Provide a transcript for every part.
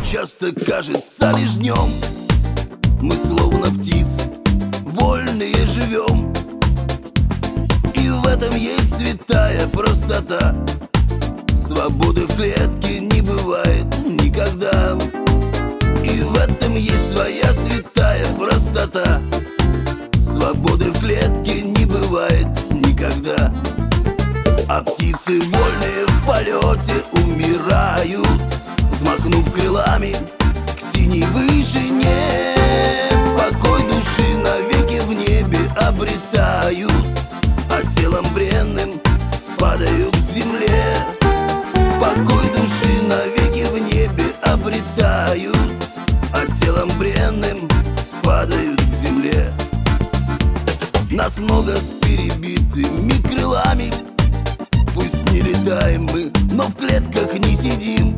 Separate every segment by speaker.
Speaker 1: часто кажется лишь днем. Мы словно птицы, вольные живем, и в этом есть святая простота. Свободы в клетке не бывает никогда, и в этом есть своя святая простота. Свободы в клетке не бывает никогда. А птицы, вольные в полете, умирают, взмахнув крылами к синей вышине. Покой души навеки в небе обретают, а телом бренным падают к земле. Покой души навеки в небе обретают, а телом бренным падают к земле. Нас много с перебитыми крылами, пусть не летаем мы, но в клетках не сидим.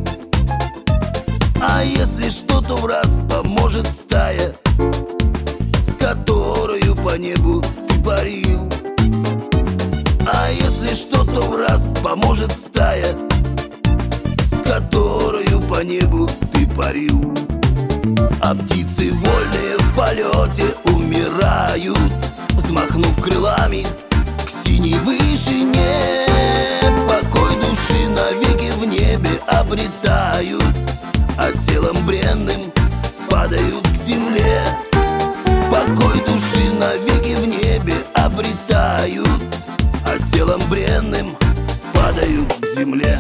Speaker 1: А если что-то в раз поможет стая, с которою по небу ты парил. А если что-то в раз поможет стая, с которою по небу ты парил. А птицы, вольные в полете, умирают, взмахнув крылами к синей вышине. Покой души навеки в небе обретают, а телом бренным падают к земле. Покой души навеки в небе обретают, а телом бренным падают к земле.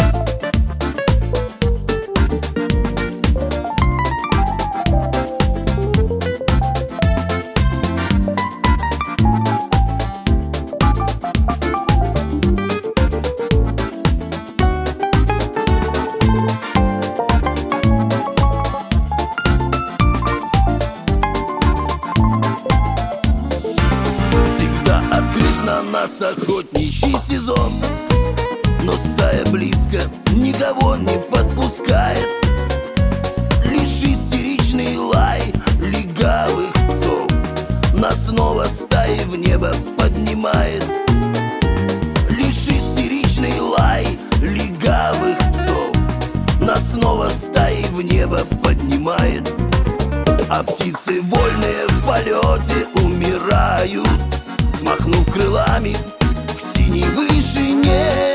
Speaker 1: На нас охотничий сезон, но стая близко никого не подпускает. Лишь истеричный лай легавых псов нас снова стаи в небо поднимает. Лишь истеричный лай легавых псов нас снова стаи в небо поднимает. А птицы, вольные в полете, умирают, взмахнув крылами к синей вышине.